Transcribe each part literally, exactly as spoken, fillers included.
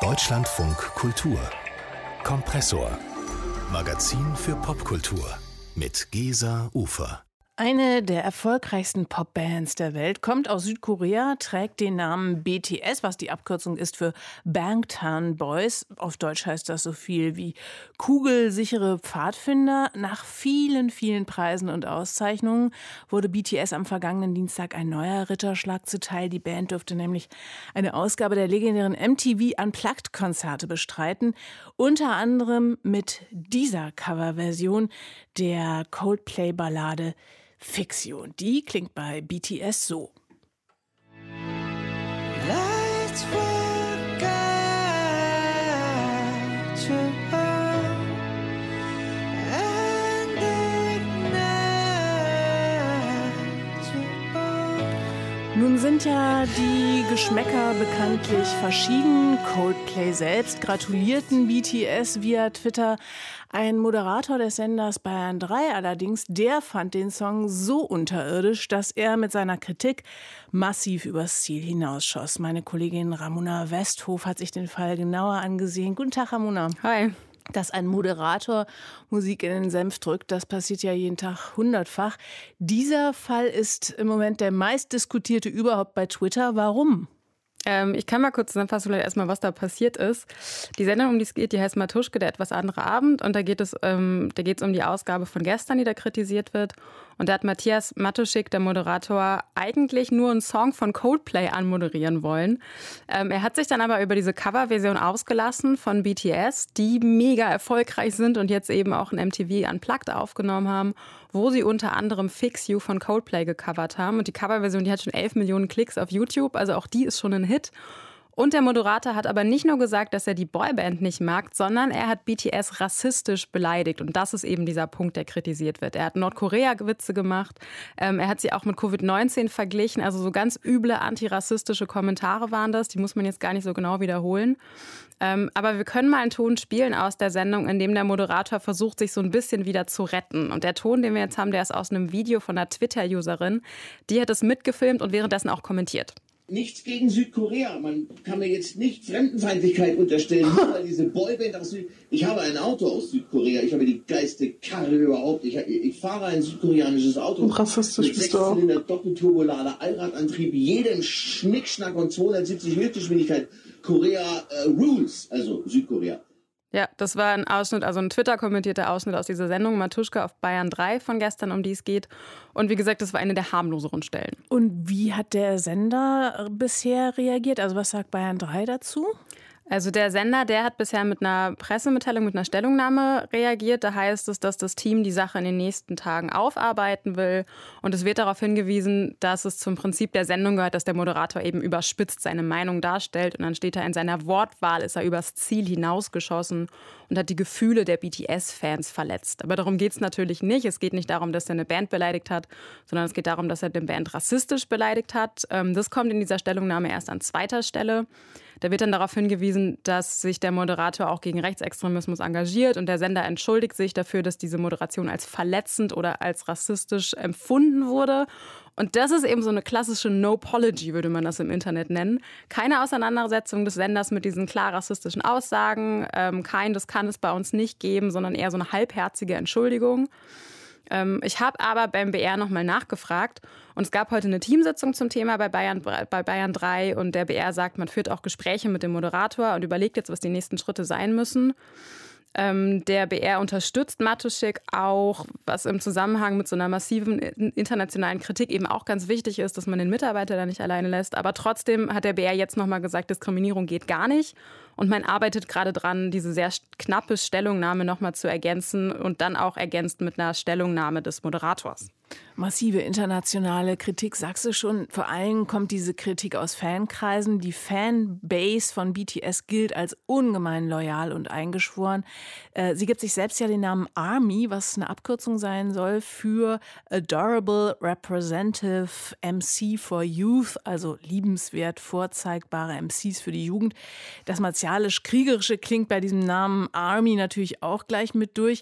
Deutschlandfunk Kultur. Kompressor. Magazin für Popkultur mit Gesa Ufer. Eine der erfolgreichsten Popbands der Welt kommt aus Südkorea, trägt den Namen B T S, was die Abkürzung ist für Bangtan Boys. Auf Deutsch heißt das so viel wie kugelsichere Pfadfinder. Nach vielen, vielen Preisen und Auszeichnungen wurde B T S am vergangenen Dienstag ein neuer Ritterschlag zuteil. Die Band durfte nämlich eine Ausgabe der legendären M T V Unplugged-Konzerte bestreiten. Unter anderem mit dieser Coverversion der Coldplay-Ballade Fix You. Und die klingt bei B T S so. Lights will guide you and ignite you. Nun sind ja die Geschmäcker bekanntlich verschieden. Coldplay selbst gratulierten B T S via Twitter. Ein Moderator des Senders Bayern drei allerdings, der fand den Song so unterirdisch, dass er mit seiner Kritik massiv übers Ziel hinausschoss. Meine Kollegin Ramona Westhof hat sich den Fall genauer angesehen. Guten Tag, Ramona. Hi. Dass ein Moderator Musik in den Senf drückt, das passiert ja jeden Tag hundertfach. Dieser Fall ist im Moment der meistdiskutierte überhaupt bei Twitter. Warum? Ähm, ich kann mal kurz zusammenfassen, vielleicht erstmal, was da passiert ist. Die Sendung, um die es geht, die heißt Matuschke, der etwas andere Abend. Und da geht es, ähm, da geht es um die Ausgabe von gestern, die da kritisiert wird. Und da hat Matthias Matuschik, der Moderator, eigentlich nur einen Song von Coldplay anmoderieren wollen. Ähm, er hat sich dann aber über diese Coverversion ausgelassen von B T S, die mega erfolgreich sind und jetzt eben auch ein M T V Unplugged aufgenommen haben, wo sie unter anderem Fix You von Coldplay gecovert haben. Und die Coverversion, die hat schon elf Millionen Klicks auf YouTube, also auch die ist schon ein Hit. Und der Moderator hat aber nicht nur gesagt, dass er die Boyband nicht mag, sondern er hat B T S rassistisch beleidigt. Und das ist eben dieser Punkt, der kritisiert wird. Er hat Nordkorea-Witze gemacht, ähm, er hat sie auch mit Covid neunzehn verglichen. Also so ganz üble antirassistische Kommentare waren das. Die muss man jetzt gar nicht so genau wiederholen. Ähm, aber wir können mal einen Ton spielen aus der Sendung, in dem der Moderator versucht, sich so ein bisschen wieder zu retten. Und der Ton, den wir jetzt haben, der ist aus einem Video von einer Twitter-Userin. Die hat es mitgefilmt und währenddessen auch kommentiert. Nichts gegen Südkorea. Man kann mir jetzt nicht Fremdenfeindlichkeit unterstellen, nur weil diese Boyband aus Südkorea. Ich habe ein Auto aus Südkorea. Ich habe die geilste Karre überhaupt. Ich, ich fahre ein südkoreanisches Auto. Rassistisch mit Sechszylinder, Doppelturbolader, Allradantrieb, jedem Schnickschnack und zweihundertsiebzig Höchstgeschwindigkeit. Korea äh, rules, also Südkorea. Ja, das war ein Ausschnitt, also ein Twitter-kommentierter Ausschnitt aus dieser Sendung Matuschke auf Bayern drei von gestern, um die es geht. Und wie gesagt, das war eine der harmloseren Stellen. Und wie hat der Sender bisher reagiert? Also was sagt Bayern drei dazu? Also der Sender, der hat bisher mit einer Pressemitteilung, mit einer Stellungnahme reagiert. Da heißt es, dass das Team die Sache in den nächsten Tagen aufarbeiten will. Und es wird darauf hingewiesen, dass es zum Prinzip der Sendung gehört, dass der Moderator eben überspitzt seine Meinung darstellt. Und dann steht da, in seiner Wortwahl ist er übers Ziel hinausgeschossen und hat die Gefühle der B T S-Fans verletzt. Aber darum geht es natürlich nicht. Es geht nicht darum, dass er eine Band beleidigt hat, sondern es geht darum, dass er eine Band rassistisch beleidigt hat. Das kommt in dieser Stellungnahme erst an zweiter Stelle. Da wird dann darauf hingewiesen, dass sich der Moderator auch gegen Rechtsextremismus engagiert und der Sender entschuldigt sich dafür, dass diese Moderation als verletzend oder als rassistisch empfunden wurde. Und das ist eben so eine klassische No-Apology, würde man das im Internet nennen. Keine Auseinandersetzung des Senders mit diesen klar rassistischen Aussagen. Ähm, kein, das kann es bei uns nicht geben, sondern eher so eine halbherzige Entschuldigung. Ähm, ich habe aber beim B R nochmal nachgefragt und es gab heute eine Teamsitzung zum Thema bei Bayern, bei Bayern drei und der B R sagt, man führt auch Gespräche mit dem Moderator und überlegt jetzt, was die nächsten Schritte sein müssen. Ähm, der B R unterstützt Matuschik auch, was im Zusammenhang mit so einer massiven internationalen Kritik eben auch ganz wichtig ist, dass man den Mitarbeiter da nicht alleine lässt. Aber trotzdem hat der B R jetzt nochmal gesagt, Diskriminierung geht gar nicht. Und man arbeitet gerade dran, diese sehr knappe Stellungnahme nochmal zu ergänzen und dann auch ergänzt mit einer Stellungnahme des Moderators. Massive internationale Kritik, sagst du schon. Vor allem kommt diese Kritik aus Fankreisen. Die Fanbase von B T S gilt als ungemein loyal und eingeschworen. Sie gibt sich selbst ja den Namen ARMY, was eine Abkürzung sein soll für Adorable Representative M C for Youth, also liebenswert vorzeigbare M Cs für die Jugend. Das martialisch-kriegerische klingt bei diesem Namen ARMY natürlich auch gleich mit durch.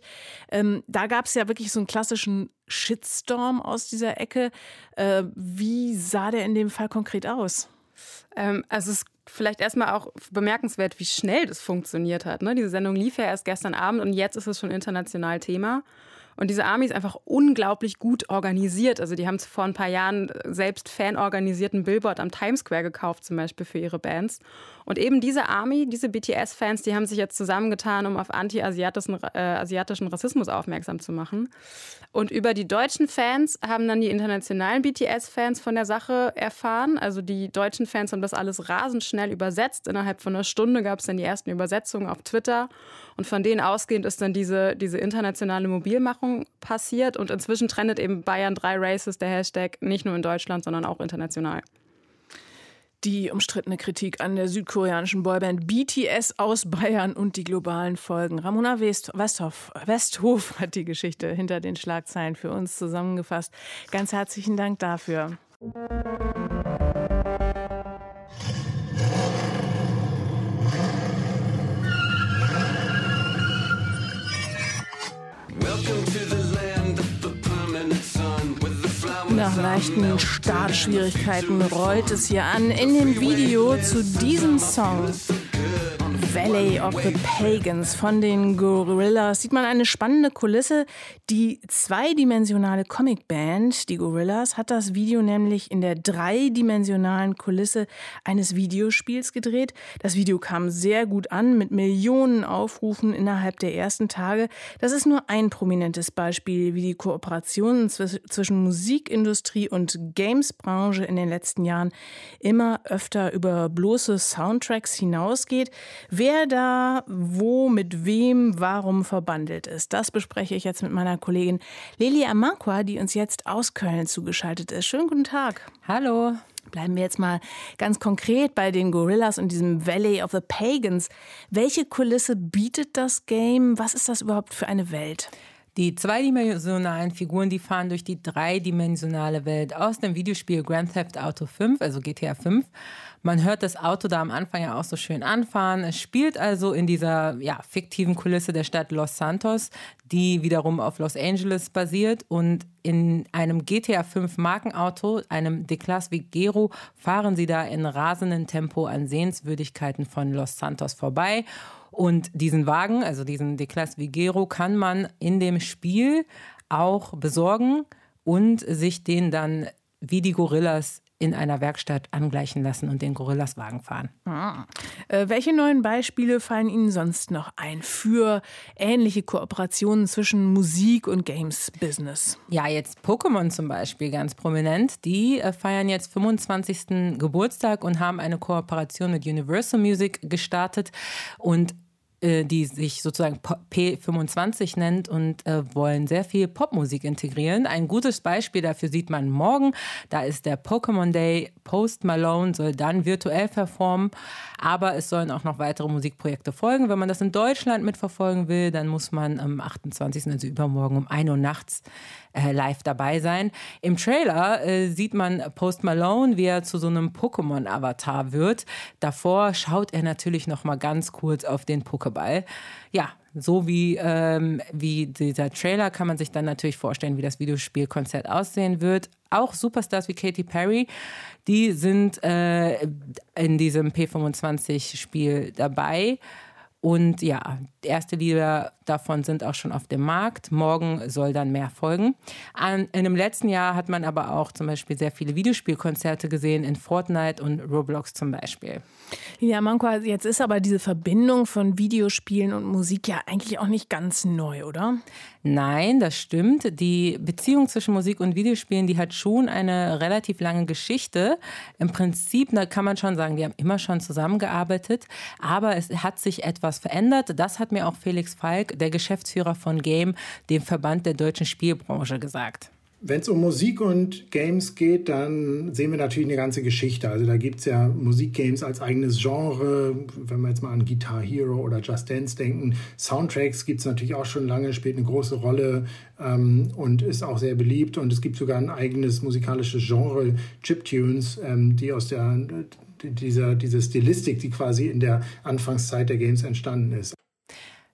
Da gab es ja wirklich so einen klassischen Shitstorm aus dieser Ecke. Äh, wie sah der in dem Fall konkret aus? Ähm, also es vielleicht erstmal auch bemerkenswert, wie schnell das funktioniert hat. Ne? Diese Sendung lief ja erst gestern Abend und jetzt ist es schon international Thema. Und diese Army ist einfach unglaublich gut organisiert. Also die haben vor ein paar Jahren selbst fanorganisierten Billboard am Times Square gekauft, zum Beispiel für ihre Bands. Und eben diese Army, diese B T S-Fans, die haben sich jetzt zusammengetan, um auf anti-asiatischen äh, asiatischen Rassismus aufmerksam zu machen. Und über die deutschen Fans haben dann die internationalen B T S-Fans von der Sache erfahren. Also die deutschen Fans haben das alles rasend schnell übersetzt. Innerhalb von einer Stunde gab es dann die ersten Übersetzungen auf Twitter. Und von denen ausgehend ist dann diese, diese internationale Mobilmachung passiert. Und inzwischen trendet eben Bayern drei Races, der Hashtag, nicht nur in Deutschland, sondern auch international. Die umstrittene Kritik an der südkoreanischen Boyband B T S aus Bayern und die globalen Folgen. Ramona West- Westhoff, Westhof hat die Geschichte hinter den Schlagzeilen für uns zusammengefasst. Ganz herzlichen Dank dafür. Nach leichten Startschwierigkeiten rollt es hier an in dem Video zu diesem Song. Valley of the Pagans von den Gorillaz sieht man eine spannende Kulisse. Die zweidimensionale Comicband, die Gorillaz, hat das Video nämlich in der dreidimensionalen Kulisse eines Videospiels gedreht. Das Video kam sehr gut an, mit Millionen Aufrufen innerhalb der ersten Tage. Das ist nur ein prominentes Beispiel, wie die Kooperation zwischen Musikindustrie und Gamesbranche in den letzten Jahren immer öfter über bloße Soundtracks hinausgeht. Wer da wo, mit wem, warum verbandelt ist, das bespreche ich jetzt mit meiner Kollegin Lelia Amankwa, die uns jetzt aus Köln zugeschaltet ist. Schönen guten Tag. Hallo. Bleiben wir jetzt mal ganz konkret bei den Gorillaz und diesem Valley of the Pagans. Welche Kulisse bietet das Game? Was ist das überhaupt für eine Welt? Die zweidimensionalen Figuren, die fahren durch die dreidimensionale Welt aus dem Videospiel Grand Theft Auto fünf, also G T A fünf. Man hört das Auto da am Anfang ja auch so schön anfahren. Es spielt also in dieser ja, fiktiven Kulisse der Stadt Los Santos, die wiederum auf Los Angeles basiert. Und in einem G T A fünf Markenauto, einem D-Class Vigero, fahren sie da in rasendem Tempo an Sehenswürdigkeiten von Los Santos vorbei. Und diesen Wagen, also diesen D-Class Vigero, kann man in dem Spiel auch besorgen und sich den dann wie die Gorillaz in einer Werkstatt angleichen lassen und den Gorillaz-Wagen fahren. Ah. Äh, welche neuen Beispiele fallen Ihnen sonst noch ein für ähnliche Kooperationen zwischen Musik und Games-Business? Ja, jetzt Pokémon zum Beispiel, ganz prominent. Die äh, feiern jetzt fünfundzwanzigsten Geburtstag und haben eine Kooperation mit Universal Music gestartet und die sich sozusagen P fünfundzwanzig nennt und äh, wollen sehr viel Popmusik integrieren. Ein gutes Beispiel dafür sieht man morgen. Da ist der Pokémon Day. Post Malone soll dann virtuell performen, aber es sollen auch noch weitere Musikprojekte folgen. Wenn man das in Deutschland mitverfolgen will, dann muss man am achtundzwanzigsten, also übermorgen um ein Uhr nachts, äh, live dabei sein. Im Trailer äh, sieht man Post Malone, wie er zu so einem Pokémon-Avatar wird. Davor schaut er natürlich noch mal ganz kurz auf den Pokémon. Ball. Ja, so wie, ähm, wie dieser Trailer kann man sich dann natürlich vorstellen, wie das Videospielkonzert aussehen wird. Auch Superstars wie Katy Perry, die sind äh, in diesem P fünfundzwanzig-Spiel dabei. Und ja, erste Lieder davon sind auch schon auf dem Markt. Morgen soll dann mehr folgen. An, in dem letzten Jahr hat man aber auch zum Beispiel sehr viele Videospielkonzerte gesehen, in Fortnite und Roblox zum Beispiel. Ja, Amankwa, jetzt ist aber diese Verbindung von Videospielen und Musik ja eigentlich auch nicht ganz neu, oder? Nein, das stimmt. Die Beziehung zwischen Musik und Videospielen, die hat schon eine relativ lange Geschichte. Im Prinzip, da kann man schon sagen, die haben immer schon zusammengearbeitet. Aber es hat sich etwas verändert. Das hat mir auch Felix Falk, der Geschäftsführer von Game, dem Verband der deutschen Spielbranche, gesagt. Wenn es um Musik und Games geht, dann sehen wir natürlich eine ganze Geschichte. Also da gibt es ja Musikgames als eigenes Genre, wenn wir jetzt mal an Guitar Hero oder Just Dance denken. Soundtracks gibt es natürlich auch schon lange, spielt eine große Rolle ähm, und ist auch sehr beliebt. Und es gibt sogar ein eigenes musikalisches Genre, Chiptunes, ähm, die aus der, dieser, diese Stilistik, die quasi in der Anfangszeit der Games entstanden ist.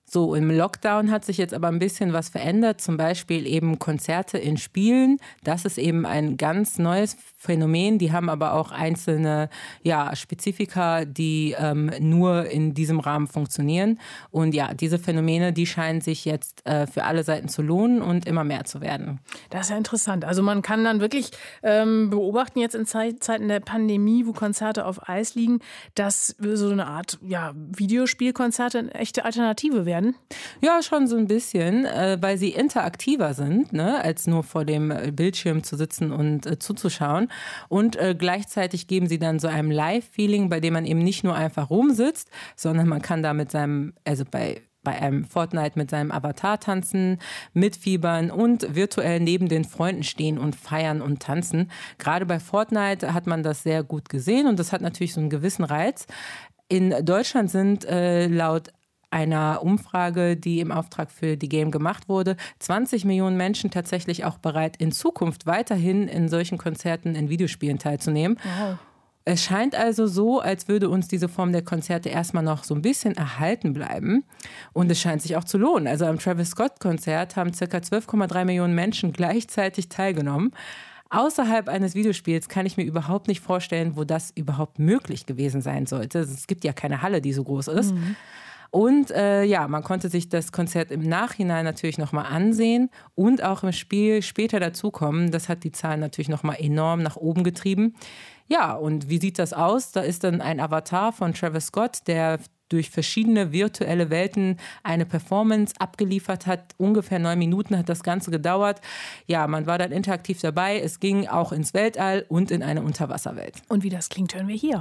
So, im Lockdown hat sich jetzt aber ein bisschen was verändert, zum Beispiel eben Konzerte in Spielen. Das ist eben ein ganz neues Phänomen. Die haben aber auch einzelne ja, Spezifika, die ähm, nur in diesem Rahmen funktionieren. Und ja, diese Phänomene, die scheinen sich jetzt äh, für alle Seiten zu lohnen und immer mehr zu werden. Das ist ja interessant. Also man kann dann wirklich ähm, beobachten jetzt in Zeit, Zeiten der Pandemie, wo Konzerte auf Eis liegen, dass so eine Art ja, Videospielkonzerte eine echte Alternative werden. Ja, schon so ein bisschen, äh, weil sie interaktiver sind, ne, als nur vor dem Bildschirm zu sitzen und äh, zuzuschauen. Und äh, gleichzeitig geben sie dann so einem Live-Feeling, bei dem man eben nicht nur einfach rumsitzt, sondern man kann da mit seinem, also bei bei einem Fortnite mit seinem Avatar tanzen, mitfiebern und virtuell neben den Freunden stehen und feiern und tanzen. Gerade bei Fortnite hat man das sehr gut gesehen und das hat natürlich so einen gewissen Reiz. In Deutschland sind äh, laut einer Umfrage, die im Auftrag für die Game gemacht wurde, zwanzig Millionen Menschen tatsächlich auch bereit, in Zukunft weiterhin in solchen Konzerten in Videospielen teilzunehmen. Wow. Es scheint also so, als würde uns diese Form der Konzerte erstmal noch so ein bisschen erhalten bleiben. Und es scheint sich auch zu lohnen. Also am Travis Scott-Konzert haben ca. zwölf Komma drei Millionen Menschen gleichzeitig teilgenommen. Außerhalb eines Videospiels kann ich mir überhaupt nicht vorstellen, wo das überhaupt möglich gewesen sein sollte. Es gibt ja keine Halle, die so groß ist. Mhm. Und äh, ja, man konnte sich das Konzert im Nachhinein natürlich nochmal ansehen und auch im Spiel später dazukommen. Das hat die Zahlen natürlich nochmal enorm nach oben getrieben. Ja, und wie sieht das aus? Da ist dann ein Avatar von Travis Scott, der durch verschiedene virtuelle Welten eine Performance abgeliefert hat. Ungefähr neun Minuten hat das Ganze gedauert. Ja, man war dann interaktiv dabei. Es ging auch ins Weltall und in eine Unterwasserwelt. Und wie das klingt, hören wir hier.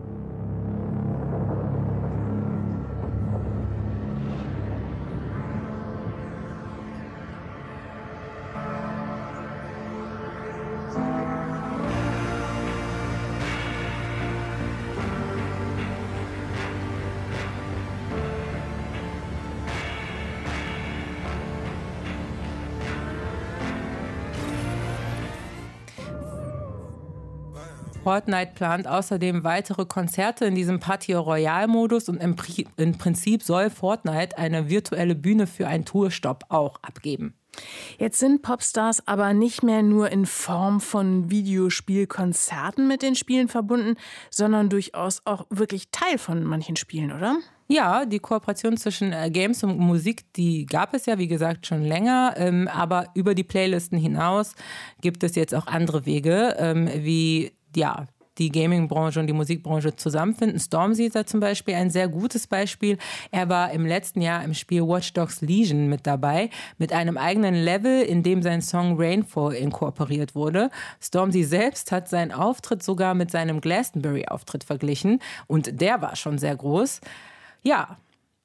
Fortnite plant außerdem weitere Konzerte in diesem Party Royale-Modus und im, Pri- im Prinzip soll Fortnite eine virtuelle Bühne für einen Tourstopp auch abgeben. Jetzt sind Popstars aber nicht mehr nur in Form von Videospielkonzerten mit den Spielen verbunden, sondern durchaus auch wirklich Teil von manchen Spielen, oder? Ja, die Kooperation zwischen äh, Games und Musik, die gab es ja, wie gesagt, schon länger. Ähm, aber über die Playlisten hinaus gibt es jetzt auch andere Wege, ähm, wie ja, die Gaming-Branche und die Musikbranche zusammenfinden. Stormzy ist da zum Beispiel ein sehr gutes Beispiel. Er war im letzten Jahr im Spiel Watch Dogs Legion mit dabei, mit einem eigenen Level, in dem sein Song Rainfall inkorporiert wurde. Stormzy selbst hat seinen Auftritt sogar mit seinem Glastonbury-Auftritt verglichen und der war schon sehr groß. Ja.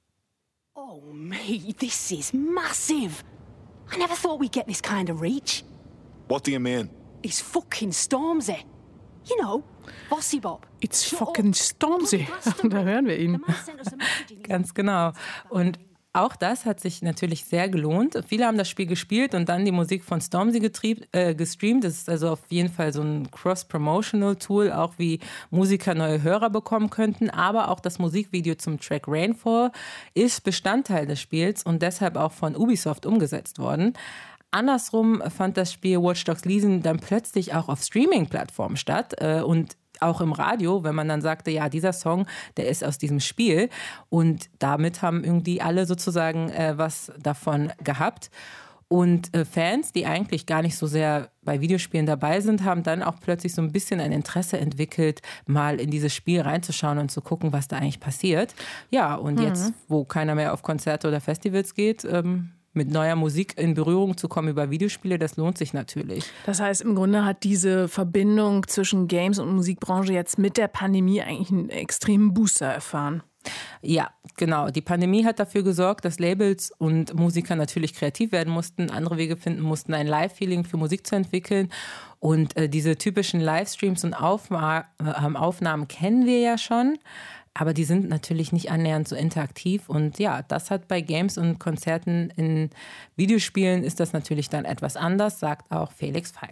Oh, mate, this is massive. I never thought we'd get this kind of reach. What do you mean? It's fucking Stormzy. You know, Bossy Bob. It's fucking Stormzy. Da hören wir ihn. Ganz genau. Und auch das hat sich natürlich sehr gelohnt. Viele haben das Spiel gespielt und dann die Musik von Stormzy getrieb, äh, gestreamt. Das ist also auf jeden Fall so ein Cross-Promotional-Tool, auch wie Musiker neue Hörer bekommen könnten. Aber auch das Musikvideo zum Track Rainfall ist Bestandteil des Spiels und deshalb auch von Ubisoft umgesetzt worden. Andersrum fand das Spiel Watch Dogs Legion dann plötzlich auch auf Streaming-Plattformen statt äh, und auch im Radio, wenn man dann sagte, ja, dieser Song, der ist aus diesem Spiel. Und damit haben irgendwie alle sozusagen äh, was davon gehabt. Und äh, Fans, die eigentlich gar nicht so sehr bei Videospielen dabei sind, haben dann auch plötzlich so ein bisschen ein Interesse entwickelt, mal in dieses Spiel reinzuschauen und zu gucken, was da eigentlich passiert. Ja, und mhm. jetzt, wo keiner mehr auf Konzerte oder Festivals geht, ähm, mit neuer Musik in Berührung zu kommen über Videospiele, das lohnt sich natürlich. Das heißt, im Grunde hat diese Verbindung zwischen Games und Musikbranche jetzt mit der Pandemie eigentlich einen extremen Booster erfahren. Ja, genau. Die Pandemie hat dafür gesorgt, dass Labels und Musiker natürlich kreativ werden mussten, andere Wege finden mussten, ein Live-Feeling für Musik zu entwickeln. Und äh, diese typischen Livestreams und Aufma- äh, Aufnahmen kennen wir ja schon. Aber die sind natürlich nicht annähernd so interaktiv. Und ja, das hat bei Games und Konzerten in Videospielen ist das natürlich dann etwas anders, sagt auch Felix Falk.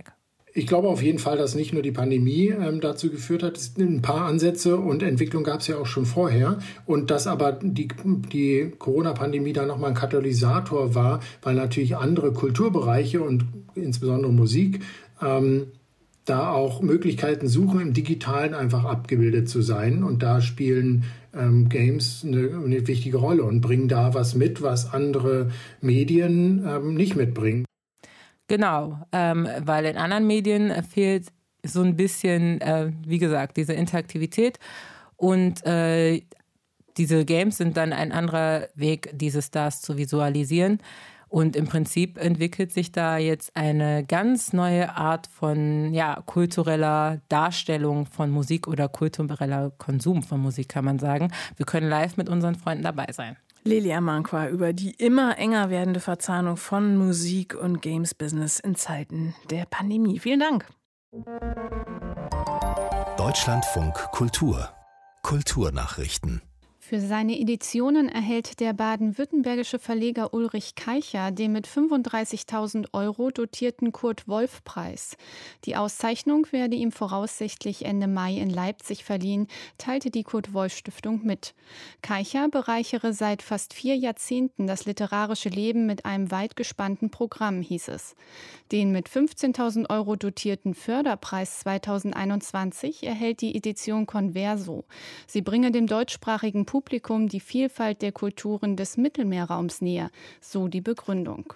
Ich glaube auf jeden Fall, dass nicht nur die Pandemie ähm, dazu geführt hat. Es, ein paar Ansätze und Entwicklung gab es ja auch schon vorher. Und dass aber die, die Corona-Pandemie da nochmal ein Katalysator war, weil natürlich andere Kulturbereiche und insbesondere Musik ähm, da auch Möglichkeiten suchen, im Digitalen einfach abgebildet zu sein. Und da spielen ähm, Games eine, eine wichtige Rolle und bringen da was mit, was andere Medien ähm, nicht mitbringen. Genau, ähm, weil in anderen Medien fehlt so ein bisschen, äh, wie gesagt, diese Interaktivität und äh, diese Games sind dann ein anderer Weg, diese Stars zu visualisieren und im Prinzip entwickelt sich da jetzt eine ganz neue Art von ja, kultureller Darstellung von Musik oder kultureller Konsum von Musik, kann man sagen. Wir können live mit unseren Freunden dabei sein. Lelia Manqua über die immer enger werdende Verzahnung von Musik und Games-Business in Zeiten der Pandemie. Vielen Dank. Deutschlandfunk Kultur. Kulturnachrichten. Für seine Editionen erhält der baden-württembergische Verleger Ulrich Keicher den mit fünfunddreißigtausend Euro dotierten Kurt-Wolf-Preis. Die Auszeichnung werde ihm voraussichtlich Ende Mai in Leipzig verliehen, teilte die Kurt-Wolf-Stiftung mit. Keicher bereichere seit fast vier Jahrzehnten das literarische Leben mit einem weit gespannten Programm, hieß es. Den mit fünfzehntausend Euro dotierten Förderpreis zweitausendeinundzwanzig erhält die Edition Converso. Sie bringe dem deutschsprachigen Publikum Publikum die Vielfalt der Kulturen des Mittelmeerraums näher, so die Begründung.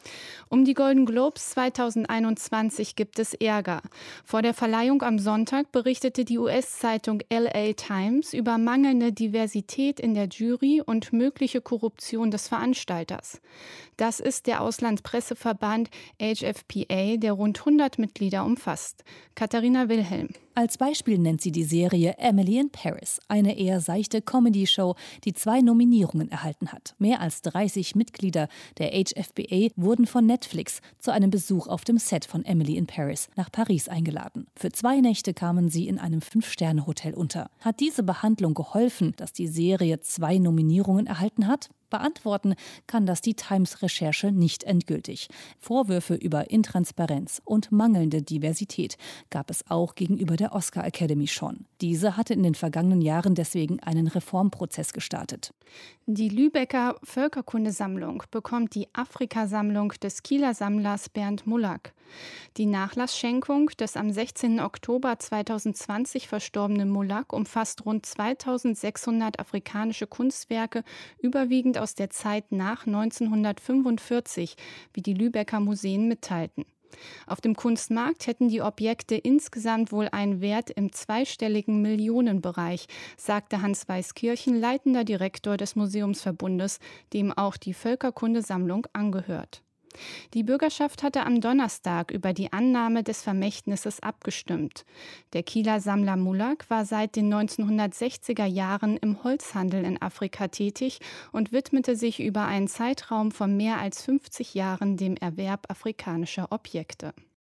Um die Golden Globes zweitausendeinundzwanzig gibt es Ärger. Vor der Verleihung am Sonntag berichtete die U S-Zeitung L A Times über mangelnde Diversität in der Jury und mögliche Korruption des Veranstalters. Das ist der Auslandspresseverband H F P A, der rund hundert Mitglieder umfasst. Katharina Wilhelm. Als Beispiel nennt sie die Serie Emily in Paris, eine eher seichte Comedy-Show, die zwei Nominierungen erhalten hat. Mehr als dreißig Mitglieder der H F P A wurden von Netflix zu einem Besuch auf dem Set von Emily in Paris nach Paris eingeladen. Für zwei Nächte kamen sie in einem Fünf-Sterne-Hotel unter. Hat diese Behandlung geholfen, dass die Serie zwei Nominierungen erhalten hat? Beantworten kann das die Times-Recherche nicht endgültig. Vorwürfe über Intransparenz und mangelnde Diversität gab es auch gegenüber der Oscar Academy schon. Diese hatte in den vergangenen Jahren deswegen einen Reformprozess gestartet. Die Lübecker Völkerkundesammlung bekommt die Afrikasammlung des Kieler Sammlers Bernd Mullack. Die Nachlassschenkung des am sechzehnten Oktober zweitausendzwanzig verstorbenen Mullack umfasst rund zweitausendsechshundert afrikanische Kunstwerke, überwiegend aus der Zeit nach neunzehnhundertfünfundvierzig, wie die Lübecker Museen mitteilten. Auf dem Kunstmarkt hätten die Objekte insgesamt wohl einen Wert im zweistelligen Millionenbereich, sagte Hans Weiskirchen, leitender Direktor des Museumsverbundes, dem auch die Völkerkundesammlung angehört. Die Bürgerschaft hatte am Donnerstag über die Annahme des Vermächtnisses abgestimmt. Der Kieler Sammler Mullack war seit den neunzehnhundertsechziger Jahren im Holzhandel in Afrika tätig und widmete sich über einen Zeitraum von mehr als fünfzig Jahren dem Erwerb afrikanischer Objekte.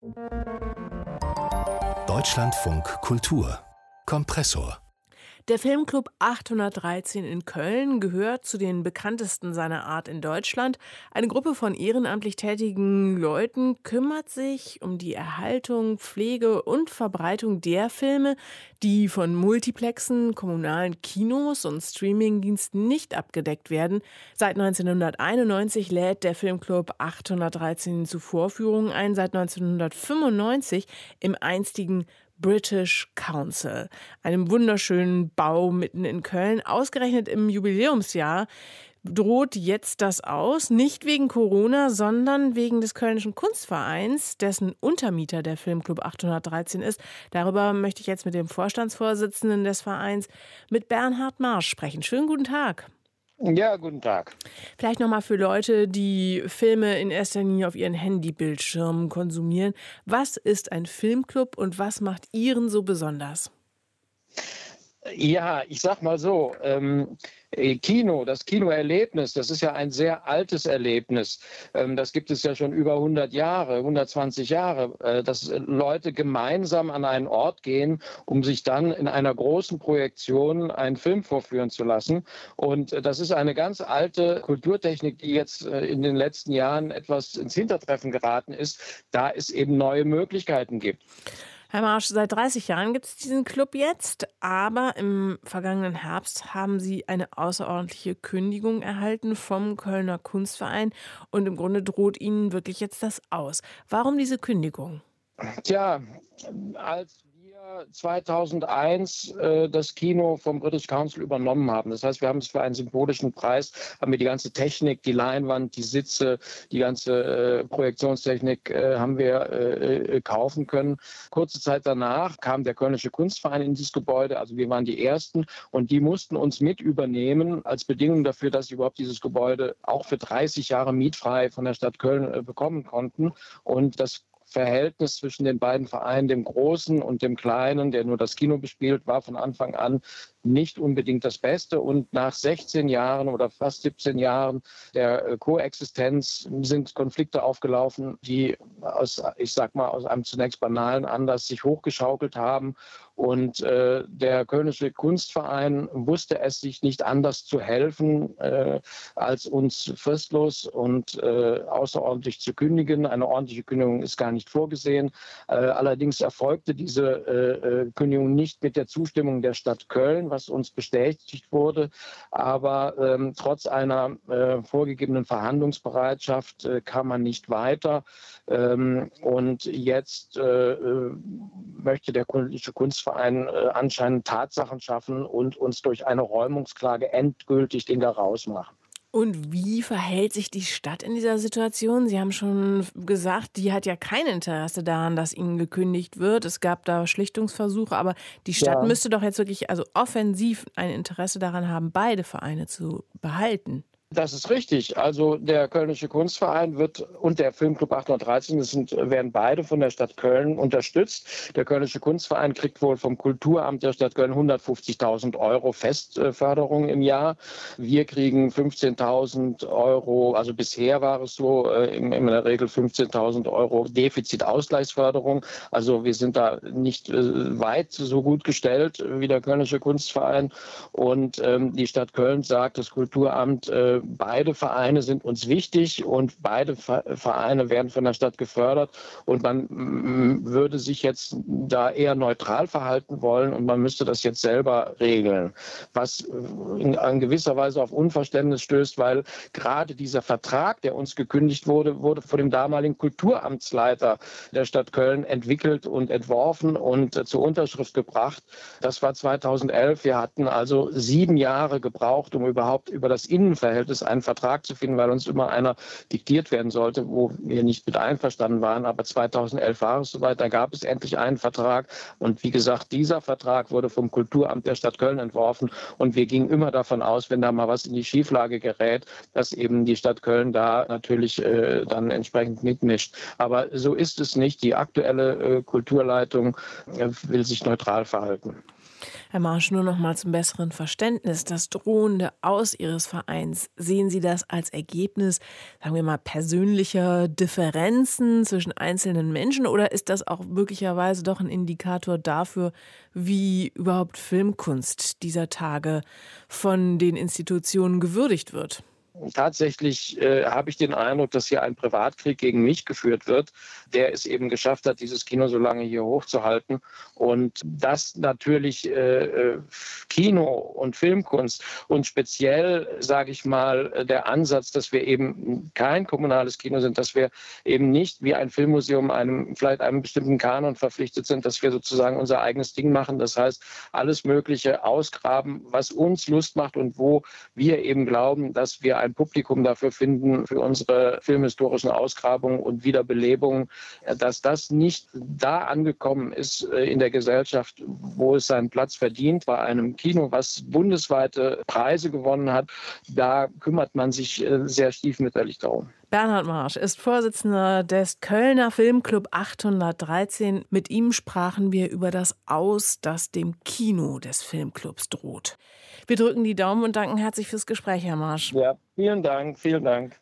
Deutschlandfunk Kultur. Kompressor. Der Filmclub achthundertdreizehn in Köln gehört zu den bekanntesten seiner Art in Deutschland. Eine Gruppe von ehrenamtlich tätigen Leuten kümmert sich um die Erhaltung, Pflege und Verbreitung der Filme, die von Multiplexen, kommunalen Kinos und Streamingdiensten nicht abgedeckt werden. Seit neunzehnhunderteinundneunzig lädt der Filmclub achthundertdreizehn zu Vorführungen ein, seit neunzehnhundertfünfundneunzig im einstigen British Council, einem wunderschönen Bau mitten in Köln. Ausgerechnet im Jubiläumsjahr droht jetzt das aus, nicht wegen Corona, sondern wegen des Kölnischen Kunstvereins, dessen Untermieter der Filmclub achthundertdreizehn ist. Darüber möchte ich jetzt mit dem Vorstandsvorsitzenden des Vereins, mit Bernhard Marsch, sprechen. Schönen guten Tag. Ja, guten Tag. Vielleicht nochmal für Leute, die Filme in erster Linie auf ihren Handybildschirmen konsumieren. Was ist ein Filmclub und was macht Ihren so besonders? Ja, ich sag mal so, ähm, Kino, das Kinoerlebnis, das ist ja ein sehr altes Erlebnis. Ähm, das gibt es ja schon über hundert Jahre, hundertzwanzig Jahre, äh, dass Leute gemeinsam an einen Ort gehen, um sich dann in einer großen Projektion einen Film vorführen zu lassen. Und äh, das ist eine ganz alte Kulturtechnik, die jetzt äh, in den letzten Jahren etwas ins Hintertreffen geraten ist, da es eben neue Möglichkeiten gibt. Herr Marsch, seit dreißig Jahren gibt es diesen Club jetzt, aber im vergangenen Herbst haben Sie eine außerordentliche Kündigung erhalten vom Kölner Kunstverein und im Grunde droht Ihnen wirklich jetzt das Aus. Warum diese Kündigung? Tja, als wir zweitausendeins äh, das Kino vom British Council übernommen haben. Das heißt, wir haben es für einen symbolischen Preis, haben wir die ganze Technik, die Leinwand, die Sitze, die ganze äh, Projektionstechnik äh, haben wir äh, kaufen können. Kurze Zeit danach kam der Kölnische Kunstverein in dieses Gebäude, also wir waren die Ersten und die mussten uns mit übernehmen als Bedingung dafür, dass sie überhaupt dieses Gebäude auch für dreißig Jahre mietfrei von der Stadt Köln äh, bekommen konnten. Und das Verhältnis zwischen den beiden Vereinen, dem Großen und dem Kleinen, der nur das Kino bespielt, war von Anfang an nicht unbedingt das Beste. Und nach sechzehn Jahren oder fast siebzehn Jahren der Koexistenz sind Konflikte aufgelaufen, die aus, ich sag mal, aus einem zunächst banalen Anlass sich hochgeschaukelt haben. Und äh, der Kölnische Kunstverein wusste es sich nicht anders zu helfen, äh, als uns fristlos und äh, außerordentlich zu kündigen. Eine ordentliche Kündigung ist gar nicht vorgesehen. Äh, allerdings erfolgte diese äh, Kündigung nicht mit der Zustimmung der Stadt Köln, was uns bestätigt wurde. Aber ähm, trotz einer äh, vorgegebenen Verhandlungsbereitschaft äh, kam man nicht weiter. Ähm, und jetzt äh, möchte der Kölnische Kunstverein äh, anscheinend Tatsachen schaffen und uns durch eine Räumungsklage endgültig den da rausmachen. Und wie verhält sich die Stadt in dieser Situation? Sie haben schon gesagt, die hat ja kein Interesse daran, dass ihnen gekündigt wird. Es gab da Schlichtungsversuche, aber die Stadt Ja. müsste doch jetzt wirklich also offensiv ein Interesse daran haben, beide Vereine zu behalten. Das ist richtig. Also der Kölnische Kunstverein wird und der Filmclub achthundertdreizehn, das sind, werden beide von der Stadt Köln unterstützt. Der Kölnische Kunstverein kriegt wohl vom Kulturamt der Stadt Köln hundertfünfzigtausend Euro Festförderung im Jahr. Wir kriegen fünfzehntausend Euro, also bisher war es so, in, in der Regel fünfzehntausend Euro Defizitausgleichsförderung. Also wir sind da nicht weit so gut gestellt wie der Kölnische Kunstverein. Und ähm, die Stadt Köln sagt, das Kulturamt, äh, beide Vereine sind uns wichtig und beide Vereine werden von der Stadt gefördert und man m, würde sich jetzt da eher neutral verhalten wollen und man müsste das jetzt selber regeln, was in, in gewisser Weise auf Unverständnis stößt, weil gerade dieser Vertrag, der uns gekündigt wurde, wurde von dem damaligen Kulturamtsleiter der Stadt Köln entwickelt und entworfen und äh, zur Unterschrift gebracht. Das war zweitausendelf. Wir hatten also sieben Jahre gebraucht, um überhaupt über das Innenverhältnis einen Vertrag zu finden, weil uns immer einer diktiert werden sollte, wo wir nicht mit einverstanden waren. Aber zweitausendelf war es soweit, da gab es endlich einen Vertrag. Und wie gesagt, dieser Vertrag wurde vom Kulturamt der Stadt Köln entworfen. Und wir gingen immer davon aus, wenn da mal was in die Schieflage gerät, dass eben die Stadt Köln da natürlich äh, dann entsprechend mitmischt. Aber so ist es nicht. Die aktuelle äh, Kulturleitung äh, will sich neutral verhalten. Herr Marsch, nur noch mal zum besseren Verständnis. Das drohende Aus Ihres Vereins, sehen Sie das als Ergebnis, sagen wir mal, persönlicher Differenzen zwischen einzelnen Menschen oder ist das auch möglicherweise doch ein Indikator dafür, wie überhaupt Filmkunst dieser Tage von den Institutionen gewürdigt wird? Tatsächlich äh, habe ich den Eindruck, dass hier ein Privatkrieg gegen mich geführt wird, der es eben geschafft hat, dieses Kino so lange hier hochzuhalten. Und dass natürlich äh, Kino und Filmkunst und speziell, sage ich mal, der Ansatz, dass wir eben kein kommunales Kino sind, dass wir eben nicht wie ein Filmmuseum einem vielleicht einem bestimmten Kanon verpflichtet sind, dass wir sozusagen unser eigenes Ding machen. Das heißt, alles Mögliche ausgraben, was uns Lust macht und wo wir eben glauben, dass wir ein Publikum dafür finden, für unsere filmhistorischen Ausgrabungen und Wiederbelebungen, dass das nicht da angekommen ist in der Gesellschaft, wo es seinen Platz verdient. Bei einem Kino, was bundesweite Preise gewonnen hat, da kümmert man sich sehr stiefmütterlich darum. Bernhard Marsch ist Vorsitzender des Kölner Filmclub achthundertdreizehn. Mit ihm sprachen wir über das Aus, das dem Kino des Filmclubs droht. Wir drücken die Daumen und danken herzlich fürs Gespräch, Herr Marsch. Ja, vielen Dank, vielen Dank.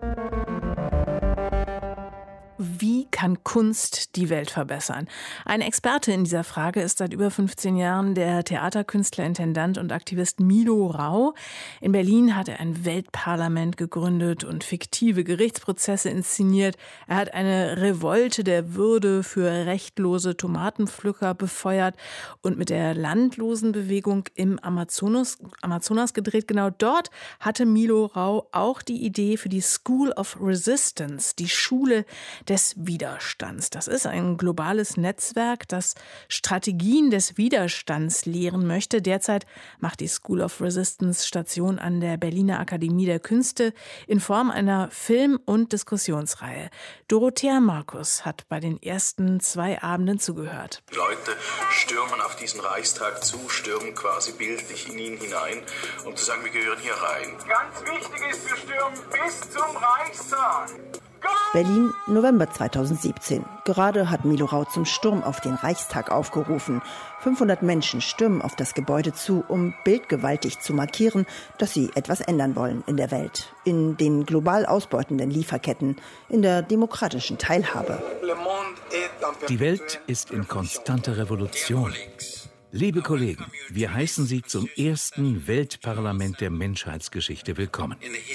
Wie kann Kunst die Welt verbessern? Ein Experte in dieser Frage ist seit über fünfzehn Jahren der Theaterkünstler, Intendant und Aktivist Milo Rau. In Berlin hat er ein Weltparlament gegründet und fiktive Gerichtsprozesse inszeniert. Er hat eine Revolte der Würde für rechtlose Tomatenpflücker befeuert und mit der Landlosenbewegung im Amazonas, Amazonas gedreht. Genau dort hatte Milo Rau auch die Idee für die School of Resistance, die Schule des Widerstands. Das ist ein globales Netzwerk, das Strategien des Widerstands lehren möchte. Derzeit macht die School of Resistance Station an der Berliner Akademie der Künste in Form einer Film- und Diskussionsreihe. Dorothea Markus hat bei den ersten zwei Abenden zugehört. Die Leute stürmen auf diesen Reichstag zu, stürmen quasi bildlich in ihn hinein, um zu sagen, wir gehören hier rein. Ganz wichtig ist, wir stürmen bis zum Reichstag. Berlin, November zweitausendsiebzehn. Gerade hat Milo Rau zum Sturm auf den Reichstag aufgerufen. fünfhundert Menschen stürmen auf das Gebäude zu, um bildgewaltig zu markieren, dass sie etwas ändern wollen in der Welt, in den global ausbeutenden Lieferketten, in der demokratischen Teilhabe. Die Welt ist in konstanter Revolution. Liebe Kollegen, wir heißen Sie zum ersten Weltparlament der Menschheitsgeschichte willkommen.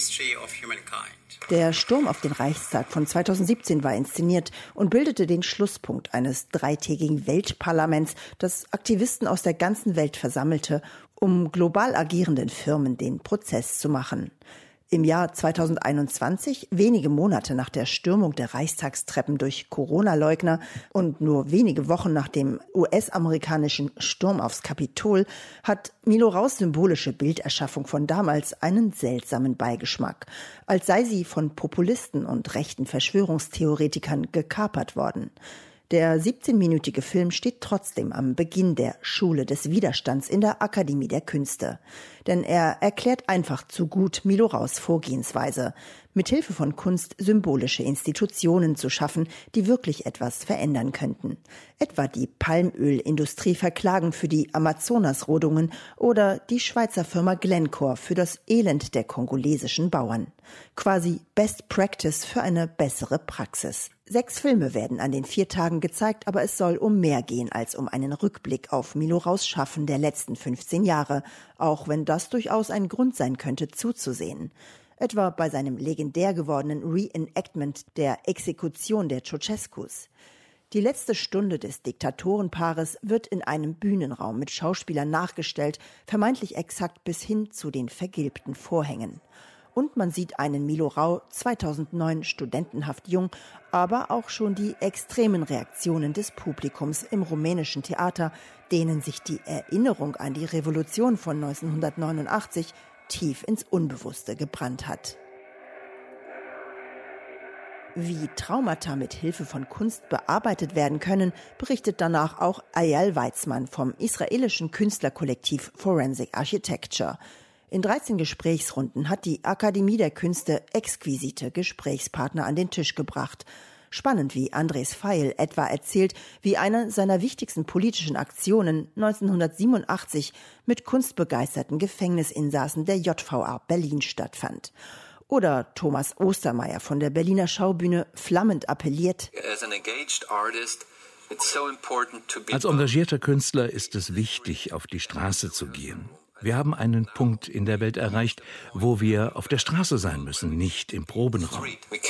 Der Sturm auf den Reichstag von zweitausendsiebzehn war inszeniert und bildete den Schlusspunkt eines dreitägigen Weltparlaments, das Aktivisten aus der ganzen Welt versammelte, um global agierenden Firmen den Prozess zu machen. Im Jahr zweitausendeinundzwanzig, wenige Monate nach der Stürmung der Reichstagstreppen durch Corona-Leugner und nur wenige Wochen nach dem U S-amerikanischen Sturm aufs Kapitol, hat Milo Raus symbolische Bilderschaffung von damals einen seltsamen Beigeschmack, als sei sie von Populisten und rechten Verschwörungstheoretikern gekapert worden. Der siebzehnminütige Film steht trotzdem am Beginn der Schule des Widerstands in der Akademie der Künste. Denn er erklärt einfach zu gut Milo Raus Vorgehensweise, mithilfe von Kunst symbolische Institutionen zu schaffen, die wirklich etwas verändern könnten. Etwa die Palmölindustrie verklagen für die Amazonasrodungen oder die Schweizer Firma Glencore für das Elend der kongolesischen Bauern. Quasi Best Practice für eine bessere Praxis. Sechs Filme werden an den vier Tagen gezeigt, aber es soll um mehr gehen als um einen Rückblick auf Milo Raus Schaffen der letzten fünfzehn Jahre, auch wenn das durchaus ein Grund sein könnte, zuzusehen. Etwa bei seinem legendär gewordenen Reenactment der Exekution der Ceausescus. Die letzte Stunde des Diktatorenpaares wird in einem Bühnenraum mit Schauspielern nachgestellt, vermeintlich exakt bis hin zu den vergilbten Vorhängen. Und man sieht einen Milo Rau, zweitausendneun studentenhaft jung, aber auch schon die extremen Reaktionen des Publikums im rumänischen Theater, denen sich die Erinnerung an die Revolution von neunzehnhundertneunundachtzig tief ins Unbewusste gebrannt hat. Wie Traumata mit Hilfe von Kunst bearbeitet werden können, berichtet danach auch Eyal Weizman vom israelischen Künstlerkollektiv Forensic Architecture. In dreizehn Gesprächsrunden hat die Akademie der Künste exquisite Gesprächspartner an den Tisch gebracht. Spannend, wie Andres Feil etwa erzählt, wie eine seiner wichtigsten politischen Aktionen neunzehnhundertsiebenundachtzig mit kunstbegeisterten Gefängnisinsassen der J V A Berlin stattfand. Oder Thomas Ostermeier von der Berliner Schaubühne flammend appelliert: Als engagierter Künstler ist es wichtig, auf die Straße zu gehen. Wir haben einen Punkt in der Welt erreicht, wo wir auf der Straße sein müssen, nicht im Probenraum.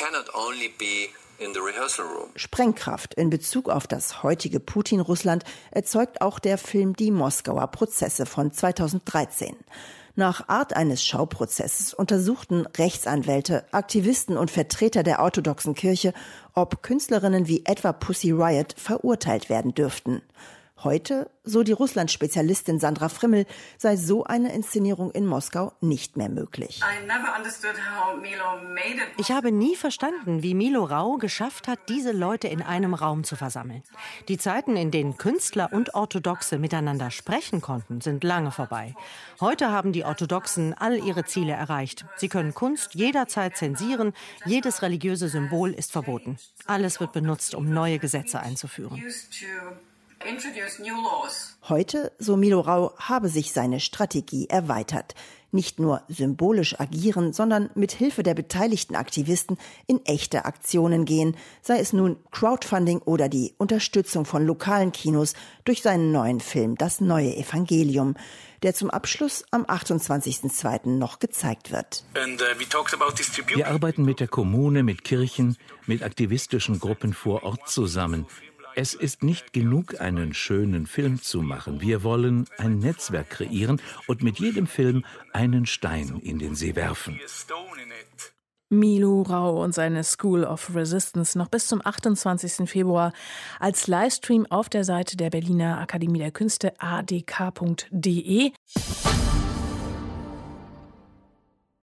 Sprengkraft in Bezug auf das heutige Putin-Russland erzeugt auch der Film Die Moskauer Prozesse von zweitausenddreizehn. Nach Art eines Schauprozesses untersuchten Rechtsanwälte, Aktivisten und Vertreter der orthodoxen Kirche, ob Künstlerinnen wie etwa Pussy Riot verurteilt werden dürften. Heute, so die Russland-Spezialistin Sandra Frimmel, sei so eine Inszenierung in Moskau nicht mehr möglich. Ich habe nie verstanden, wie Milo Rau geschafft hat, diese Leute in einem Raum zu versammeln. Die Zeiten, in denen Künstler und Orthodoxe miteinander sprechen konnten, sind lange vorbei. Heute haben die Orthodoxen all ihre Ziele erreicht. Sie können Kunst jederzeit zensieren, jedes religiöse Symbol ist verboten. Alles wird benutzt, um neue Gesetze einzuführen. Heute, so Milo Rau, habe sich seine Strategie erweitert. Nicht nur symbolisch agieren, sondern mit Hilfe der beteiligten Aktivisten in echte Aktionen gehen, sei es nun Crowdfunding oder die Unterstützung von lokalen Kinos durch seinen neuen Film Das neue Evangelium, der zum Abschluss am achtundzwanzigsten zweiten noch gezeigt wird. Wir arbeiten mit der Kommune, mit Kirchen, mit aktivistischen Gruppen vor Ort zusammen. Es ist nicht genug, einen schönen Film zu machen. Wir wollen ein Netzwerk kreieren und mit jedem Film einen Stein in den See werfen. Milo Rau und seine School of Resistance noch bis zum achtundzwanzigsten Februar als Livestream auf der Seite der Berliner Akademie der Künste a d k punkt d e.